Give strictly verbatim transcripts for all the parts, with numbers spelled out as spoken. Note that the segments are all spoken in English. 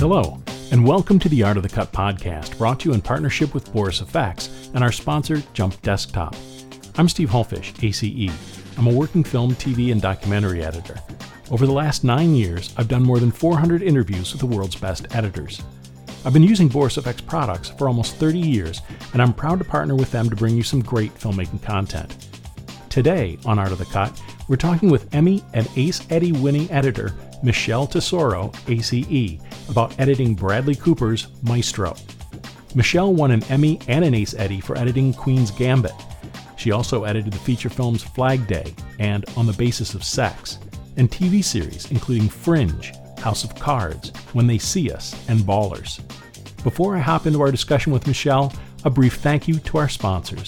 Hello, and welcome to the Art of the Cut podcast, brought to you in partnership with Boris Effects and our sponsor, Jump Desktop. I'm Steve Hullfish, A C E. I'm a working film, T V, and documentary editor. Over the last nine years, I've done more than four hundred interviews with the world's best editors. I've been using Boris Effects products for almost thirty years, and I'm proud to partner with them to bring you some great filmmaking content. Today, on Art of the Cut, we're talking with Emmy and Ace Eddie winning editor Michelle Tesoro, A C E, about editing Bradley Cooper's Maestro. Michelle won an Emmy and an Ace Eddie for editing Queen's Gambit. She also edited the feature films Flag Day and On the Basis of Sex, and T V series including Fringe, House of Cards, When They See Us, and Ballers. Before I hop into our discussion with Michelle, a brief thank you to our sponsors.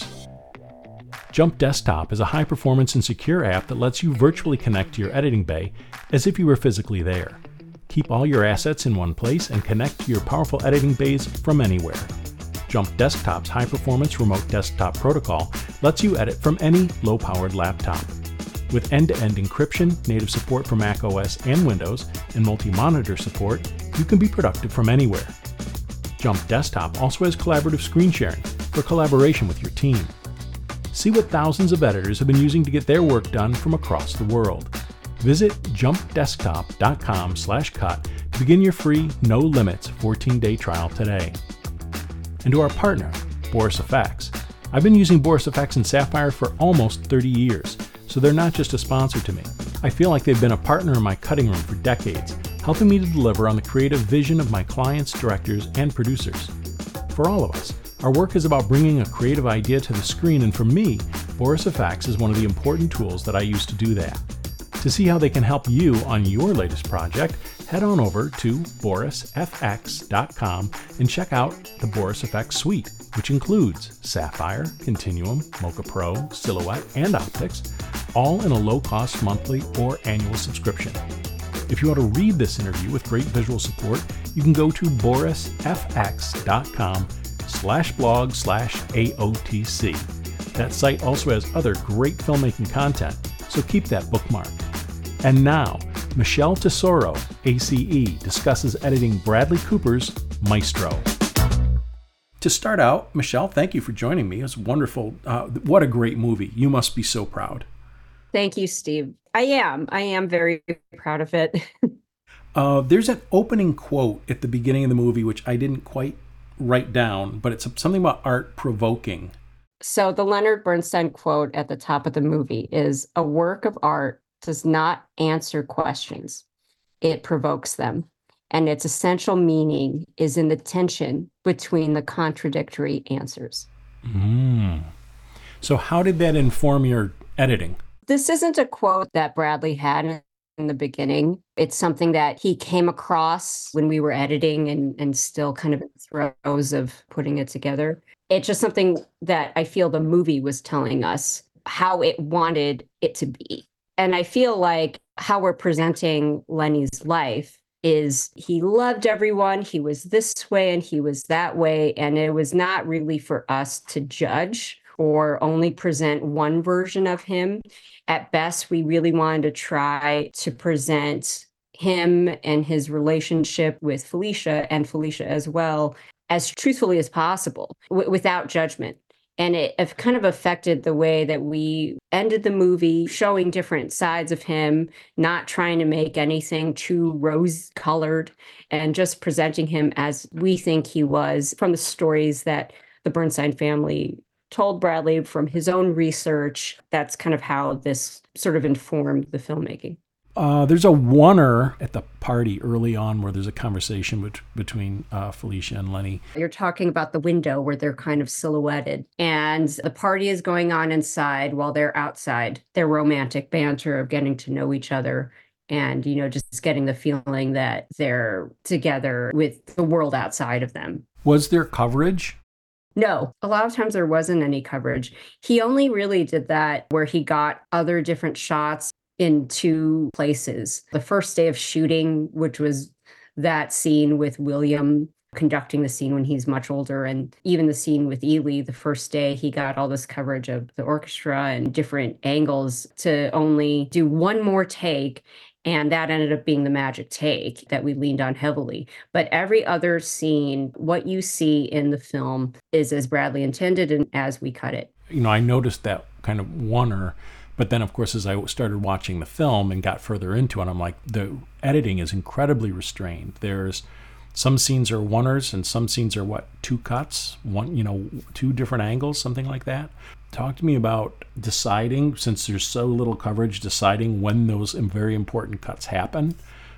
Jump Desktop is a high-performance and secure app that lets you virtually connect to your editing bay as if you were physically there. Keep all your assets in one place and connect to your powerful editing bays from anywhere. Jump Desktop's high-performance remote desktop protocol lets you edit from any low-powered laptop. With end-to-end encryption, native support for macOS and Windows, and multi-monitor support, you can be productive from anywhere. Jump Desktop also has collaborative screen sharing for collaboration with your team. See what thousands of editors have been using to get their work done from across the world. Visit jumpdesktop.com slash cut to begin your free, no-limits fourteen-day trial today. And to our partner, Boris Effects. I've been using Boris Effects and Sapphire for almost thirty years, so they're not just a sponsor to me. I feel like they've been a partner in my cutting room for decades, helping me to deliver on the creative vision of my clients, directors, and producers. For all of us, our work is about bringing a creative idea to the screen, and for me, Boris Effects is one of the important tools that I use to do that. To see how they can help you on your latest project, head on over to boris f x dot com and check out the Boris Effects suite, which includes Sapphire, Continuum, Mocha Pro, Silhouette, and Optics, all in a low-cost monthly or annual subscription. If you want to read this interview with great visual support, you can go to boris f x dot com slash blog slash A O T C. That site also has other great filmmaking content, so keep that bookmarked. And now, Michelle Tesoro, A C E, discusses editing Bradley Cooper's Maestro. To start out, Michelle, thank you for joining me. It's wonderful. Uh, what a great movie. You must be so proud. Thank you, Steve. I am. I am very proud of it. uh, there's an opening quote at the beginning of the movie, which I didn't quite write down, but it's something about art provoking. So the Leonard Bernstein quote at the top of the movie is, "A work of art does not answer questions. It provokes them. And its essential meaning is in the tension between the contradictory answers." Mm. So how did that inform your editing? This isn't a quote that Bradley had in the beginning. It's something that he came across when we were editing and, and still kind of in the throes of putting it together. It's just something that I feel the movie was telling us how it wanted it to be. And I feel like how we're presenting Lenny's life is he loved everyone, he was this way and he was that way, and it was not really for us to judge or only present one version of him. At best, we really wanted to try to present him and his relationship with Felicia, and Felicia as well, as truthfully as possible, w- without judgment. And it, it kind of affected the way that we ended the movie, showing different sides of him, not trying to make anything too rose-colored, and just presenting him as we think he was from the stories that the Bernstein family told Bradley, from his own research. That's kind of how this sort of informed the filmmaking. Uh, there's a oneer at the party early on where there's a conversation bet- between uh, Felicia and Lenny. You're talking about the window where they're kind of silhouetted, and the party is going on inside while they're outside. Their romantic banter of getting to know each other and, you know, just getting the feeling that they're together with the world outside of them. Was there coverage? No, a lot of times there wasn't any coverage. He only really did that where he got other different shots in two places. The first day of shooting, which was that scene with William conducting the scene when he's much older, and even the scene with Ely, the first day, he got all this coverage of the orchestra and different angles to only do one more take And that ended up being the magic take that we leaned on heavily. But every other scene, what you see in the film is as Bradley intended and as we cut it. You know, I noticed that kind of oneer, but then, of course, as I started watching the film and got further into it, I'm like, the editing is incredibly restrained. There's some scenes are oneers and some scenes are what, two cuts, one, you know, two different angles, something like that. Talk to me about deciding, since there's so little coverage, deciding when those very important cuts happen,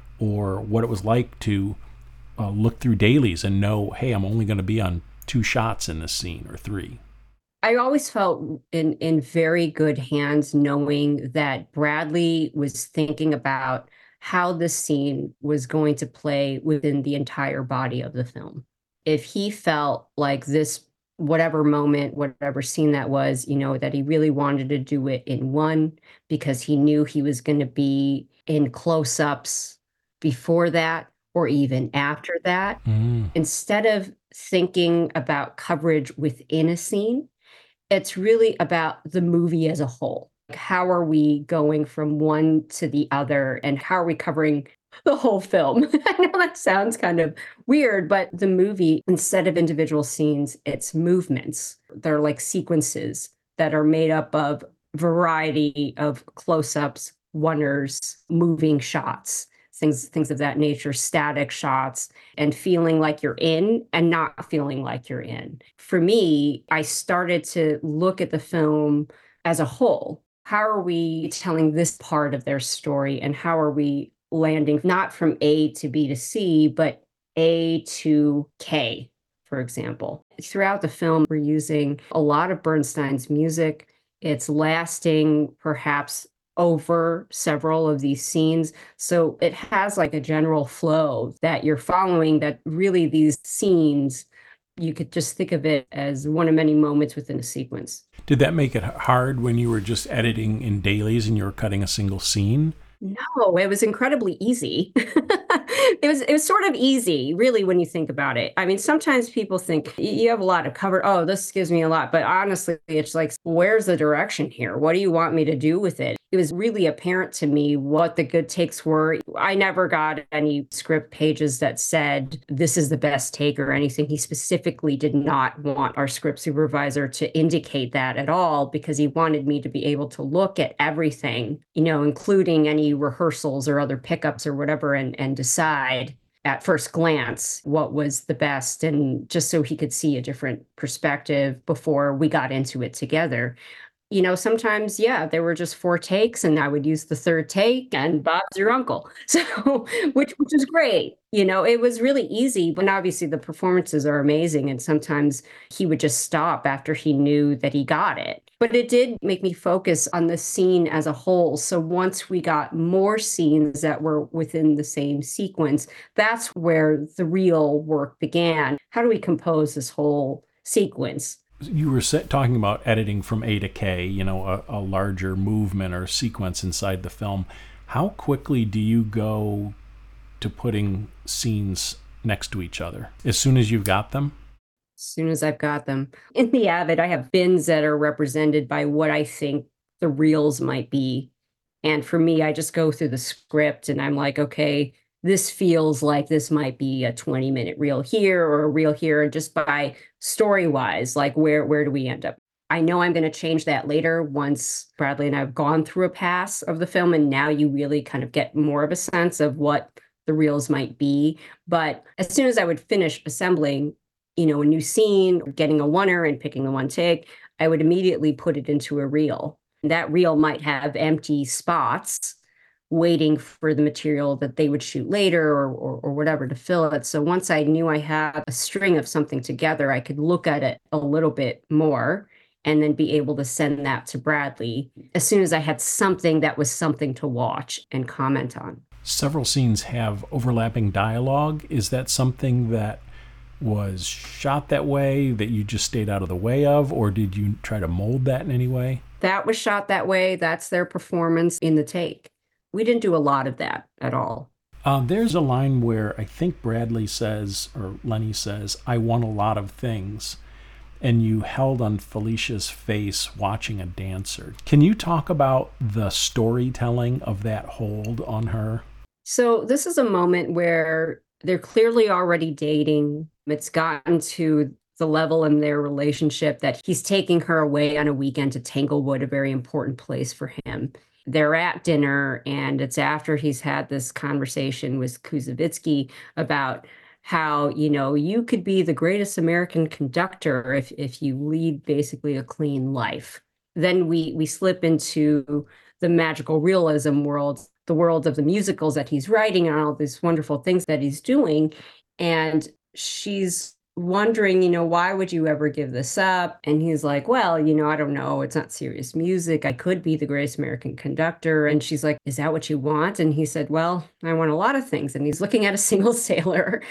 or what it was like to uh, look through dailies and know, hey, I'm only going to be on two shots in this scene or three. I always felt in, in very good hands knowing that Bradley was thinking about how this scene was going to play within the entire body of the film. If he felt like this, whatever moment, whatever scene that was, you know, that he really wanted to do it in one because he knew he was going to be in close-ups before that or even after that, Mm. instead of thinking about coverage within a scene, it's really about the movie as a whole. How are we going from one to the other, and how are we covering the whole film? I know that sounds kind of weird, but the movie, instead of individual scenes, it's movements. They're like sequences that are made up of variety of close-ups, oneers, moving shots, things things of that nature, static shots, and feeling like you're in and not feeling like you're in. For me, I started to look at the film as a whole. How are we telling this part of their story, and how are we landing not from A to B to C, but A to K, for example? Throughout the film, we're using a lot of Bernstein's music. It's lasting perhaps over several of these scenes. So it has like a general flow that you're following, that really these scenes, you could just think of it as one of many moments within a sequence. Did that make it hard when you were just editing in dailies and you were cutting a single scene? No, it was incredibly easy. It was it was sort of easy, really, when you think about it. I mean, sometimes people think you have a lot of cover. Oh, this gives me a lot. But honestly, it's like, where's the direction here? What do you want me to do with it? It was really apparent to me what the good takes were. I never got any script pages that said, this is the best take or anything. He specifically did not want our script supervisor to indicate that at all, because he wanted me to be able to look at everything, you know, including any rehearsals or other pickups or whatever, and, and decide at first glance what was the best, and just so he could see a different perspective before we got into it together. You know, sometimes, yeah, there were just four takes and I would use the third take and Bob's your uncle. So, which which is great. You know, it was really easy, but obviously the performances are amazing. And sometimes he would just stop after he knew that he got it. But it did make me focus on the scene as a whole. So once we got more scenes that were within the same sequence, that's where the real work began. How do we compose this whole sequence? You were set, talking about editing from A to K, you know, a, a larger movement or sequence inside the film. How quickly do you go to putting scenes next to each other? As soon as you've got them? As soon as I've got them. In the Avid, I have bins that are represented by what I think the reels might be. And for me, I just go through the script and I'm like, okay, this feels like this might be a twenty minute reel here or a reel here. And just by story wise, like where, where do we end up? I know I'm going to change that later once Bradley and I have gone through a pass of the film. And now you really kind of get more of a sense of what the reels might be. But as soon as I would finish assembling, you know, a new scene, getting a oneer and picking the one take, I would immediately put it into a reel. And that reel might have empty spots waiting for the material that they would shoot later or, or, or whatever to fill it. So once I knew I had a string of something together, I could look at it a little bit more and then be able to send that to Bradley as soon as I had something that was something to watch and comment on. Several scenes have overlapping dialogue. Is that something that was shot that way, that you just stayed out of the way of, or did you try to mold that in any way? That was shot that way. That's their performance in the take. We didn't do a lot of that at all. Uh, there's a line where I think Bradley says, or Lenny says, I want a lot of things. and you held on Felicia's face watching a dancer. Can you talk about the storytelling of that hold on her? So this is a moment where they're clearly already dating. It's gotten to the level in their relationship that he's taking her away on a weekend to Tanglewood, a very important place for him. They're at dinner, and it's after he's had this conversation with Koussevitzky about how, you know, you could be the greatest American conductor if if you lead basically a clean life. Then we we slip into the magical realism world, the world of the musicals that he's writing and all these wonderful things that he's doing. And she's wondering, you know, why would you ever give this up? And he's like, well, you know, I don't know. It's not serious music. I could be the greatest American conductor. And she's like, is that what you want? And he said, well, I want a lot of things. And he's looking at a single sailor.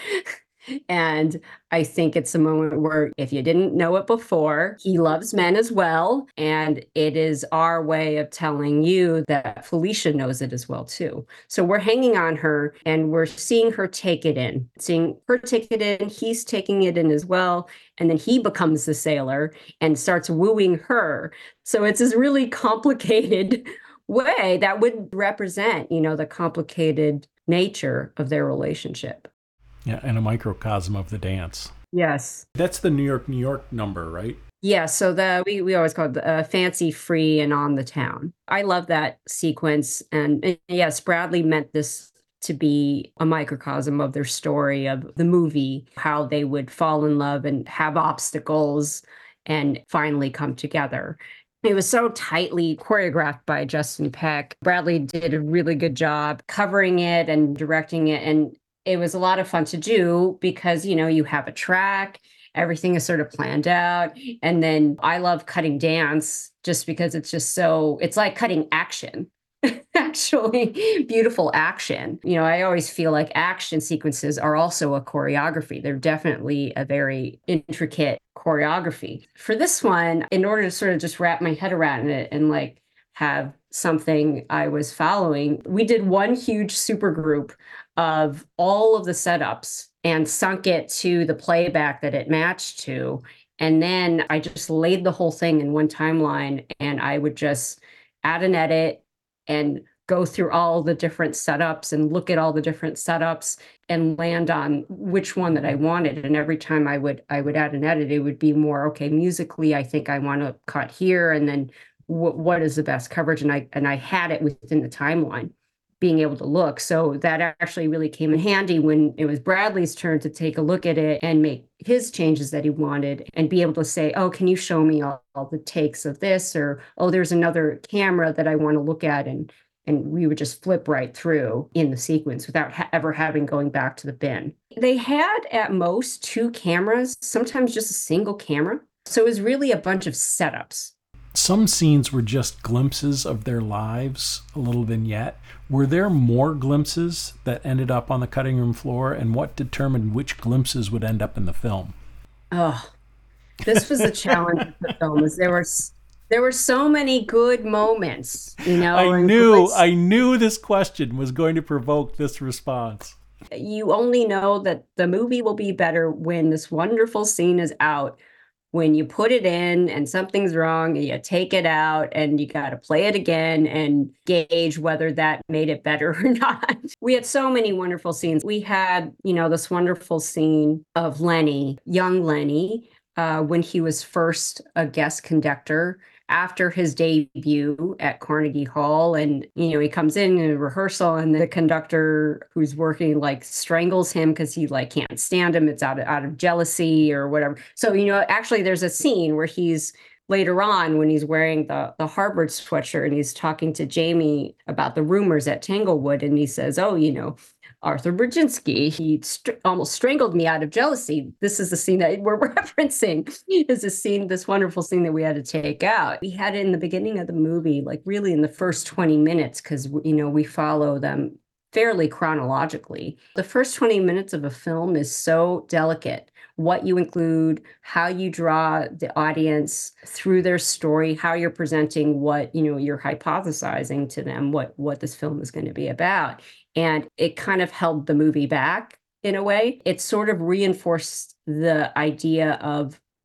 And I think it's a moment where, if you didn't know it before, he loves men as well. And it is our way of telling you that Felicia knows it as well, too. So we're hanging on her and we're seeing her take it in, seeing her take it in. He's taking it in as well. And then he becomes the sailor and starts wooing her. So it's this really complicated way that would represent, you know, the complicated nature of their relationship. Yeah, and a microcosm of the dance. Yes. That's the New York, New York number, right? Yeah, so the we, we always call it the, uh, Fancy Free and On the Town. I love that sequence. And, and yes, Bradley meant this to be a microcosm of their story, of the movie, how they would fall in love and have obstacles and finally come together. It was so tightly choreographed by Justin Peck. Bradley did a really good job covering it and directing it. And it was a lot of fun to do because, you know, you have a track, everything is sort of planned out. And then I love cutting dance just because it's just so, it's like cutting action, actually beautiful action. You know, I always feel like action sequences are also a choreography. They're definitely a very intricate choreography. For this one, in order to sort of just wrap my head around it and like have something I was following, we did one huge super group of all of the setups and sunk it to the playback that it matched to. And then I just laid the whole thing in one timeline, and I would just add an edit and go through all the different setups and look at all the different setups and land on which one that I wanted. And every time I would I would add an edit, it would be more, okay, musically, I think I want to cut here, and then w- what is the best coverage? And I and I had it within the timeline, being able to look. So that actually really came in handy when it was Bradley's turn to take a look at it and make his changes that he wanted and be able to say, oh, can you show me all, all the takes of this? Or, oh, there's another camera that I want to look at. And and we would just flip right through in the sequence without ha- ever having going back to the bin. They had at most two cameras, sometimes just a single camera. So it was really a bunch of setups. Some scenes were just glimpses of their lives, a little vignette. Were there more glimpses that ended up on the cutting room floor, and what determined which glimpses would end up in the film? Oh, this was a challenge of the film. Is there were there were so many good moments, you know. I knew I knew this question was going to provoke this response. You only know that the movie will be better when this wonderful scene is out. When you put it in and something's wrong, you take it out and you got to play it again and gauge whether that made it better or not. We had so many wonderful scenes. We had, you know, this wonderful scene of Lenny, young Lenny, uh, when he was first a guest conductor after his debut at Carnegie Hall. And, you know, he comes in in a rehearsal and the conductor who's working like strangles him because he like can't stand him. It's out of, out of jealousy or whatever. So, you know, actually there's a scene where he's later on when he's wearing the, the Harvard sweatshirt and he's talking to Jamie about the rumors at Tanglewood. And he says, oh, you know, Arthur Brzezinski, he str- almost strangled me out of jealousy. This is the scene that we're referencing, is a scene, this wonderful scene that we had to take out. We had it in the beginning of the movie, like really in the first twenty minutes, because, you know, we follow them fairly chronologically. The first twenty minutes of a film is so delicate. What you include, how you draw the audience through their story, how you're presenting what, you know, you're hypothesizing to them, what, what this film is going to be about. And it kind of held the movie back in a way. It sort of reinforced the idea of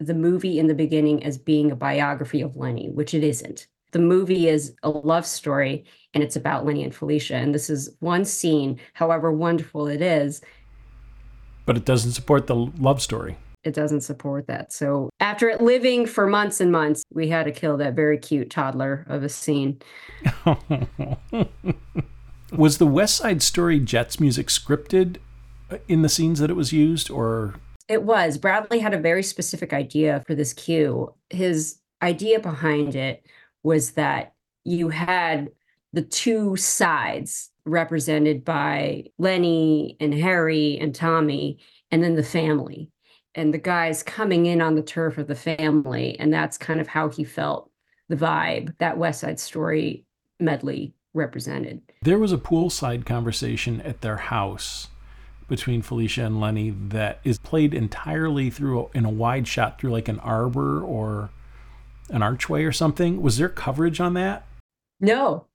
the movie in the beginning as being a biography of Lenny, which it isn't. The movie is a love story, and it's about Lenny and Felicia. And this is one scene, however wonderful it is. But it doesn't support the love story. It doesn't support that. So after it living for months and months, we had to kill that very cute toddler of a scene. Was the West Side Story Jets music scripted in the scenes that it was used, or? It was. Bradley had a very specific idea for this cue. His idea behind it was that you had the two sides represented by Lenny and Harry and Tommy, and then the family. And the guys coming in on the turf of the family. And that's kind of how he felt the vibe that West Side Story medley represented. There was a poolside conversation at their house between Felicia and Lenny that is played entirely through in a wide shot through like an arbor or an archway or something. Was there coverage on that? No.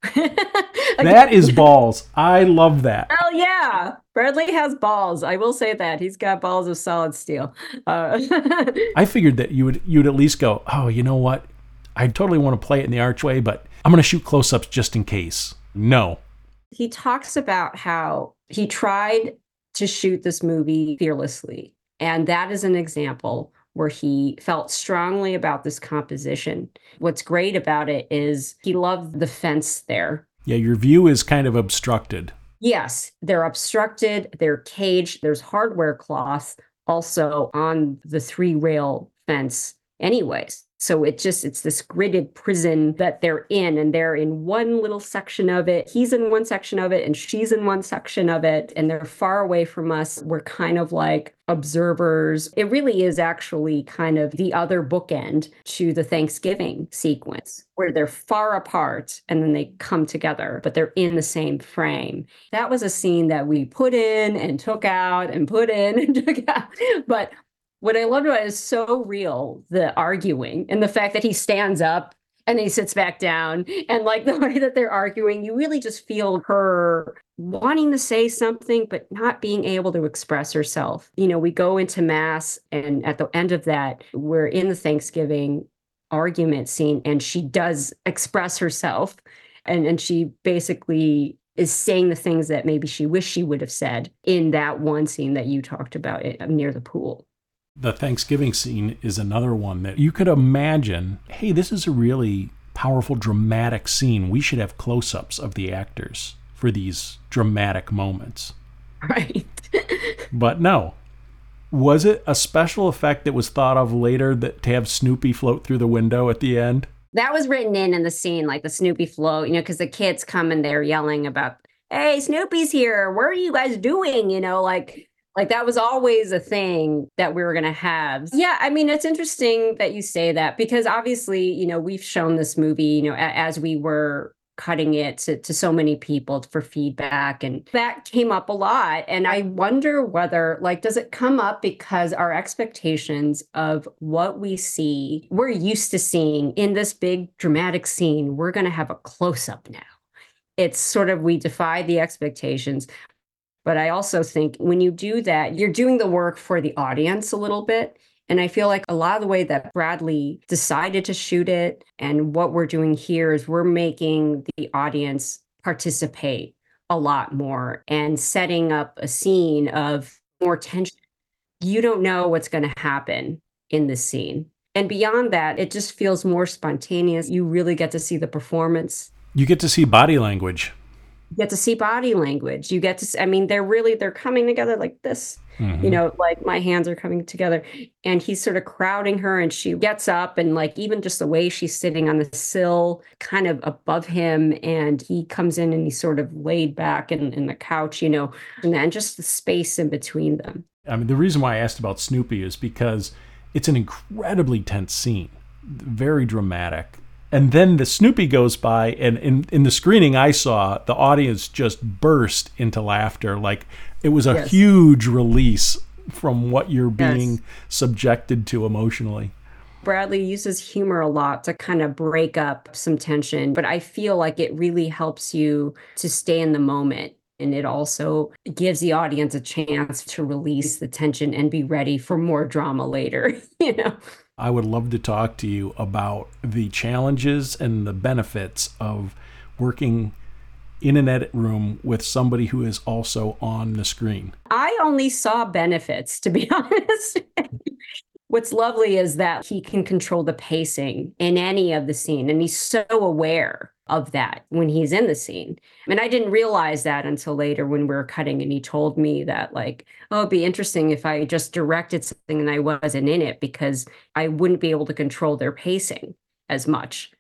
That is balls. I love that. Oh yeah, Bradley has balls. I will say that he's got balls of solid steel. Uh, I figured that you would you would at least go, oh, you know what? I totally want to play it in the archway, but I'm going to shoot close-ups just in case. No. He talks about how he tried to shoot this movie fearlessly, and that is an example where he felt strongly about this composition. What's great about it is he loved the fence there. Yeah, your view is kind of obstructed. Yes, they're obstructed, they're caged, there's hardware cloth also on the three rail fence anyways. So it just, it's this gridded prison that they're in, and they're in one little section of it. He's in one section of it, and she's in one section of it, and they're far away from us. We're kind of like observers. It really is actually kind of the other bookend to the Thanksgiving sequence, where they're far apart and then they come together, but they're in the same frame. That was a scene that we put in and took out and put in and took out. But what I loved about it is so real, the arguing and the fact that he stands up and he sits back down, and like the way that they're arguing, you really just feel her wanting to say something, but not being able to express herself. You know, we go into mass, and at the end of that, we're in the Thanksgiving argument scene, and she does express herself, and, and she basically is saying the things that maybe she wished she would have said in that one scene that you talked about it, near the pool. The Thanksgiving scene is another one that you could imagine, hey, this is a really powerful, dramatic scene. We should have close-ups of the actors for these dramatic moments. Right. But no. Was it a special effect that was thought of later that to have Snoopy float through the window at the end? That was written in in the scene, like the Snoopy float, you know, because the kids come and they're yelling about, hey, Snoopy's here. What are you guys doing? You know, like... Like that was always a thing that we were going to have. Yeah, I mean, it's interesting that you say that, because obviously, you know, we've shown this movie, you know, a- as we were cutting it to, to so many people for feedback, and that came up a lot. And I wonder whether, like, does it come up because our expectations of what we see, we're used to seeing in this big dramatic scene, we're going to have a close-up now. It's sort of, we defy the expectations. But I also think when you do that, you're doing the work for the audience a little bit. And I feel like a lot of the way that Bradley decided to shoot it and what we're doing here is we're making the audience participate a lot more and setting up a scene of more tension. You don't know what's going to happen in this scene. And beyond that, it just feels more spontaneous. You really get to see the performance. You get to see body language. You get to see body language. You get to, see, I mean, they're really, they're coming together like this, mm-hmm. you know, like my hands are coming together, and he's sort of crowding her, and she gets up, and like, even just the way she's sitting on the sill kind of above him, and he comes in and he's sort of laid back in, in the couch, you know, and then just the space in between them. I mean, the reason why I asked about Snoopy is because it's an incredibly tense scene, very dramatic. And then the Snoopy goes by, and in, in the screening I saw, the audience just burst into laughter. Like it was a yes. huge release from what you're being yes. subjected to emotionally. Bradley uses humor a lot to kind of break up some tension, but I feel like it really helps you to stay in the moment. And it also gives the audience a chance to release the tension and be ready for more drama later, you know? I would love to talk to you about the challenges and the benefits of working in an edit room with somebody who is also on the screen. I only saw benefits, to be honest. What's lovely is that he can control the pacing in any of the scene, and he's so aware of that when he's in the scene. I mean, I didn't realize that until later when we were cutting, and he told me that, like, oh, it'd be interesting if I just directed something and I wasn't in it, because I wouldn't be able to control their pacing as much.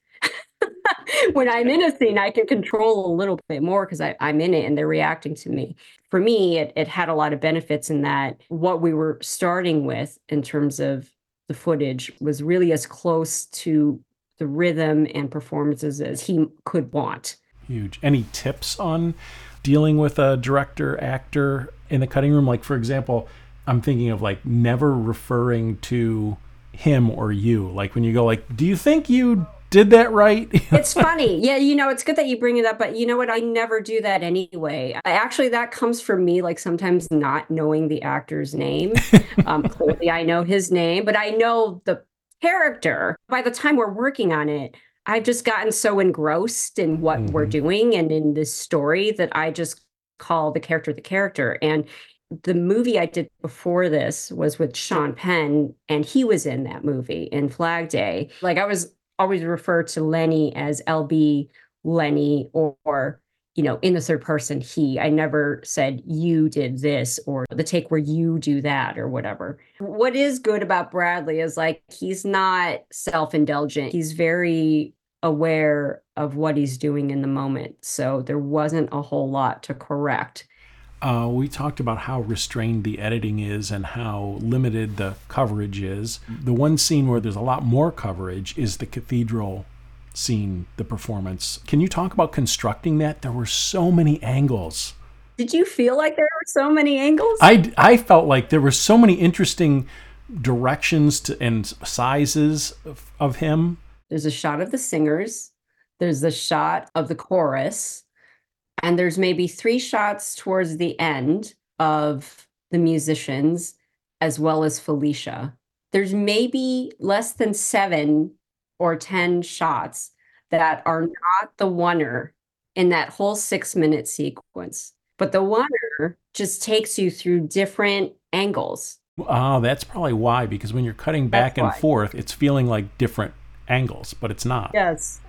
When I'm in a scene, I can control a little bit more because I'm in it and they're reacting to me. For me, it, it had a lot of benefits in that what we were starting with in terms of the footage was really as close to the rhythm and performances as he could want. Huge. Any tips on dealing with a director, actor in the cutting room? Like, for example, I'm thinking of like never referring to him or you. Like when you go like, do you think you did that right? It's funny. Yeah, you know, it's good that you bring it up, but you know what? I never do that anyway. I, actually, that comes from me, like sometimes not knowing the actor's name. Um, clearly, I know his name, but I know the character. By the time we're working on it, I've just gotten so engrossed in what mm-hmm. we're doing and in this story that I just call the character the character. And the movie I did before this was with Sean Penn, and he was in that movie in Flag Day. Like I was always refer to Lenny as L B Lenny or, or, you know, in the third person, he. I never said you did this or the take where you do that or whatever. What is good about Bradley is like he's not self-indulgent. He's very aware of what he's doing in the moment. So there wasn't a whole lot to correct. Uh, we talked about how restrained the editing is and how limited the coverage is. The one scene where there's a lot more coverage is the cathedral scene, the performance. Can you talk about constructing that? There were so many angles. Did you feel like there were so many angles? I, I felt like there were so many interesting directions to, and sizes of, of him. There's a shot of the singers. There's a shot of the chorus. And there's maybe three shots towards the end of the musicians, as well as Felicia. There's maybe less than seven or ten shots that are not the oneer in that whole six-minute sequence. But the oneer just takes you through different angles. Oh, that's probably why, because when you're cutting back that's and why. forth, it's feeling like different angles, but it's not. Yes.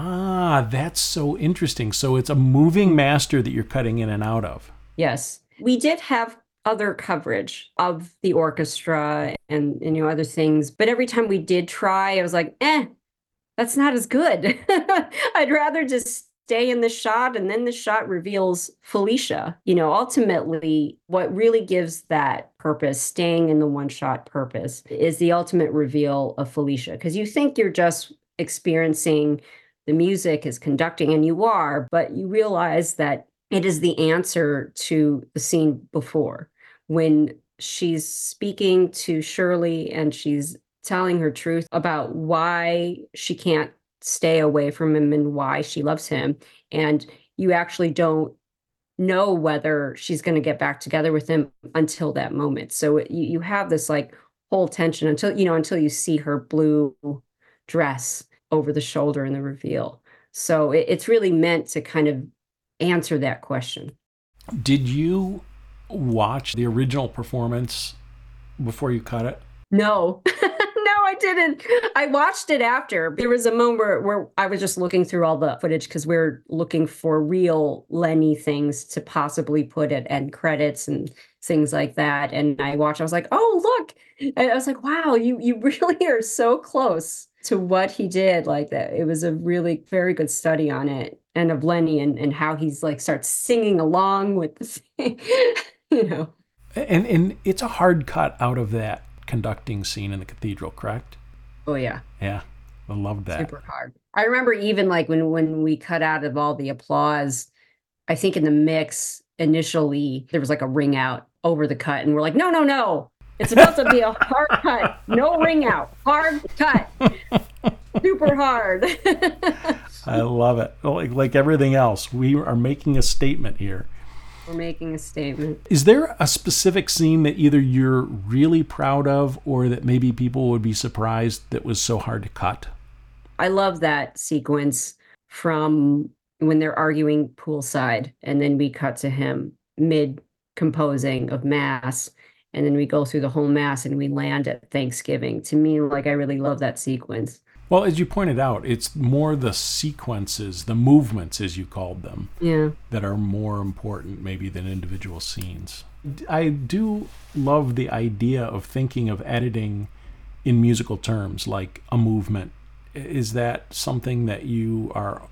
Ah, that's so interesting. So it's a moving master that you're cutting in and out of. Yes. We did have other coverage of the orchestra and, and you know, other things. But every time we did try, I was like, eh, that's not as good. I'd rather just stay in the shot, and then the shot reveals Felicia. You know, ultimately, what really gives that purpose, staying in the one shot purpose, is the ultimate reveal of Felicia. Because you think you're just experiencing the music is conducting, and you are, but you realize that it is the answer to the scene before, when she's speaking to Shirley and she's telling her truth about why she can't stay away from him and why she loves him. And you actually don't know whether she's going to get back together with him until that moment. So it, you, you have this like whole tension until, you know, until you see her blue dress over the shoulder in the reveal. So it, it's really meant to kind of answer that question. Did you watch the original performance before you cut it? No. No, I didn't. I watched it after. There was a moment where, where I was just looking through all the footage because we're looking for real Lenny things to possibly put at end credits and things like that. And I watched, I was like, oh, look. And I was like, wow, you you really are so close to what he did like that. It was a really very good study on it and of Lenny and, and how he's like starts singing along with the, you know. And and it's a hard cut out of that conducting scene in the cathedral, correct? Oh yeah. Yeah. I love that. Super hard. I remember even like when when we cut out of all the applause, I think in the mix initially there was like a ring out over the cut, and we're like, no, no, no. It's about to be a hard cut. No ring out. Hard cut. Super hard. I love it. Like, like everything else, we are making a statement here. We're making a statement. Is there a specific scene that either you're really proud of or that maybe people would be surprised that was so hard to cut? I love that sequence from when they're arguing poolside, and then we cut to him mid composing of Mass, and then we go through the whole Mass and we land at Thanksgiving. To me, like, I really love that sequence. Well, as you pointed out, it's more the sequences, the movements, as you called them, yeah, that are more important maybe than individual scenes. I do love the idea of thinking of editing in musical terms, like a movement. Is that something that you are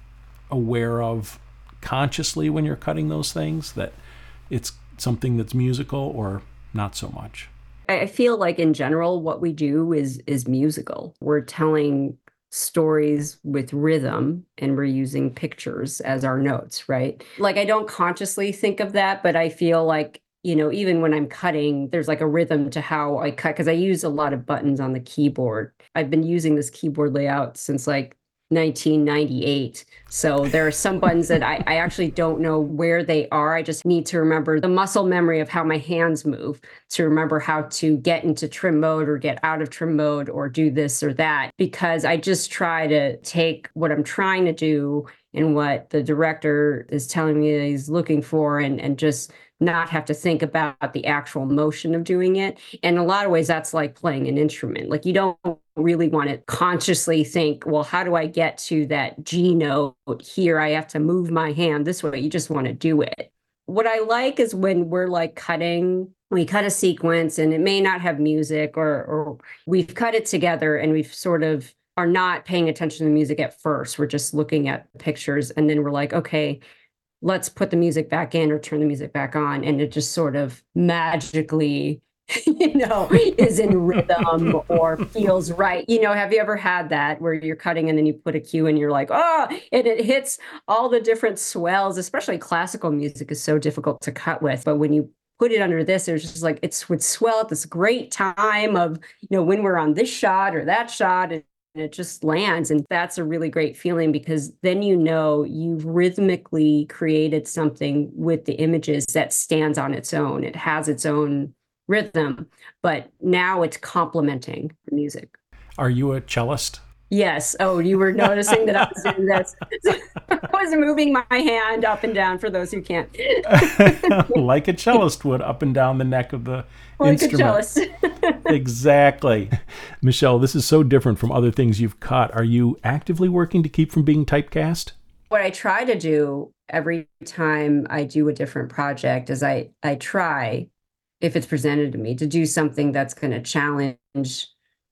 aware of consciously when you're cutting those things, that it's something that's musical, or not so much? I feel like in general, what we do is is musical. We're telling stories with rhythm, and we're using pictures as our notes, right? Like, I don't consciously think of that, but I feel like, you know, even when I'm cutting, there's like a rhythm to how I cut, because I use a lot of buttons on the keyboard. I've been using this keyboard layout since like nineteen ninety-eight. So there are some buttons that I, I actually don't know where they are. I just need to remember the muscle memory of how my hands move to remember how to get into trim mode or get out of trim mode or do this or that, because I just try to take what I'm trying to do and what the director is telling me that he's looking for, and, and just not have to think about the actual motion of doing it. And in a lot of ways, that's like playing an instrument. Like, you don't really want to consciously think, well, how do I get to that G note here? I have to move my hand this way. You just want to do it. What I like is when we're like cutting, we cut a sequence and it may not have music, or, or we've cut it together and we've sort of are not paying attention to the music at first. We're just looking at pictures, and then we're like, okay, let's put the music back in or turn the music back on. And it just sort of magically, you know, is in rhythm or feels right. You know, have you ever had that where you're cutting and then you put a cue and you're like, oh, and it hits all the different swells, especially classical music is so difficult to cut with. But when you put it under this, it's just like, it would swell at this great time of, you know, when we're on this shot or that shot, and it just lands. And that's a really great feeling, because then you know you've rhythmically created something with the images that stands on its own. It has its own rhythm, but now it's complementing the music. Are you a cellist? Yes. Oh, you were noticing that I was doing this. I was moving my hand up and down for those who can't. Like a cellist would, up and down the neck of the like instrument. A cellist. Exactly. Michelle, this is so different from other things you've cut. Are you actively working to keep from being typecast? What I try to do every time I do a different project is I, I try, if it's presented to me, to do something that's going to challenge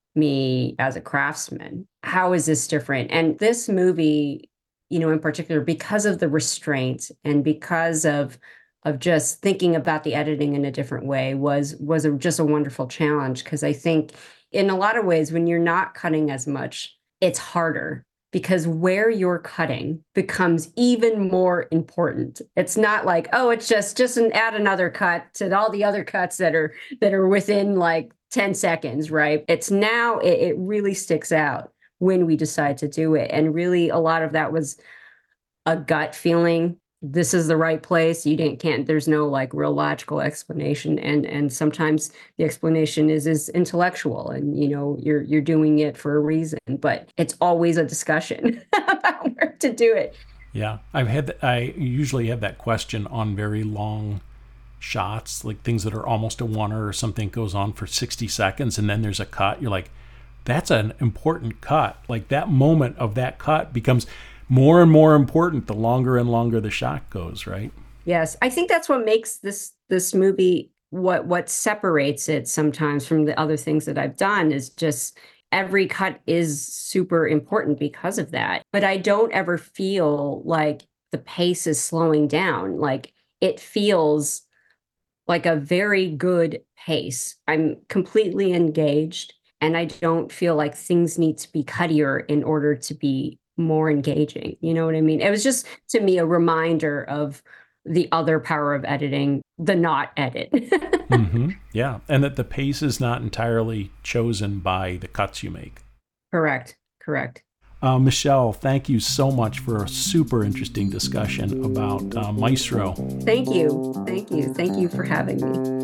me as a craftsman. How is this different? And this movie, you know, in particular, because of the restraint and because of of just thinking about the editing in a different way, was was a, just a wonderful challenge. Because I think in a lot of ways, when you're not cutting as much, it's harder, because where you're cutting becomes even more important. It's not like, oh, it's just just an, add another cut to all the other cuts that are that are within like ten seconds, right? It's now, it, it really sticks out when we decide to do it. And really, a lot of that was a gut feeling. This is the right place. You didn't, can't, there's no like real logical explanation. And and sometimes the explanation is is intellectual, and you know, you're you're doing it for a reason, but it's always a discussion about where to do it. Yeah. I've had, I usually have that question on very long shots, like things that are almost a oneer or something goes on for sixty seconds and then there's a cut. You're like, that's an important cut. Like, that moment of that cut becomes more and more important the longer and longer the shot goes, right? Yes, I think that's what makes this this movie, what what separates it sometimes from the other things that I've done, is just every cut is super important because of that. But I don't ever feel like the pace is slowing down. Like, it feels like a very good pace. I'm completely engaged, and I don't feel like things need to be cuttier in order to be more engaging. You know what I mean? It was just, to me, a reminder of the other power of editing, the not edit. Mm-hmm. Yeah. And that the pace is not entirely chosen by the cuts you make. Correct. Correct. Uh, Michelle, thank you so much for a super interesting discussion about uh, Maestro. Thank you. Thank you. Thank you for having me.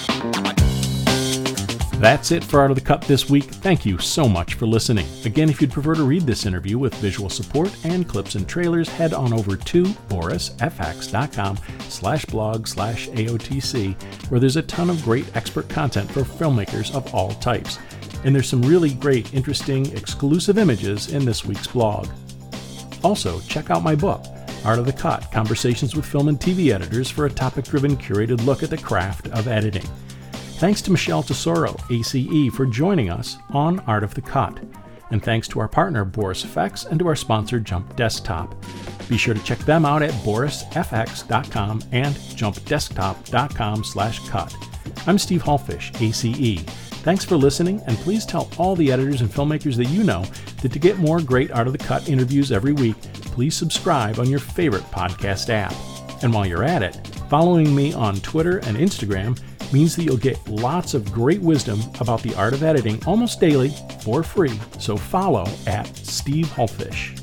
That's it for Art of the Cut this week. Thank you so much for listening. Again, if you'd prefer to read this interview with visual support and clips and trailers, head on over to borisfx.com slash blog slash AOTC, where there's a ton of great expert content for filmmakers of all types. And there's some really great, interesting, exclusive images in this week's blog. Also, check out my book, Art of the Cut, Conversations with Film and T V Editors, for a topic-driven, curated look at the craft of editing. Thanks to Michelle Tesoro, A C E, for joining us on Art of the Cut. And thanks to our partner, Boris F X, and to our sponsor, Jump Desktop. Be sure to check them out at boris f x dot com and jump desktop dot com slash cut. I'm Steve Hallfish, A C E. Thanks for listening, and please tell all the editors and filmmakers that you know that to get more great Art of the Cut interviews every week, please subscribe on your favorite podcast app. And while you're at it, following me on Twitter and Instagram means that you'll get lots of great wisdom about the art of editing almost daily for free, so follow at Steve Hallfish.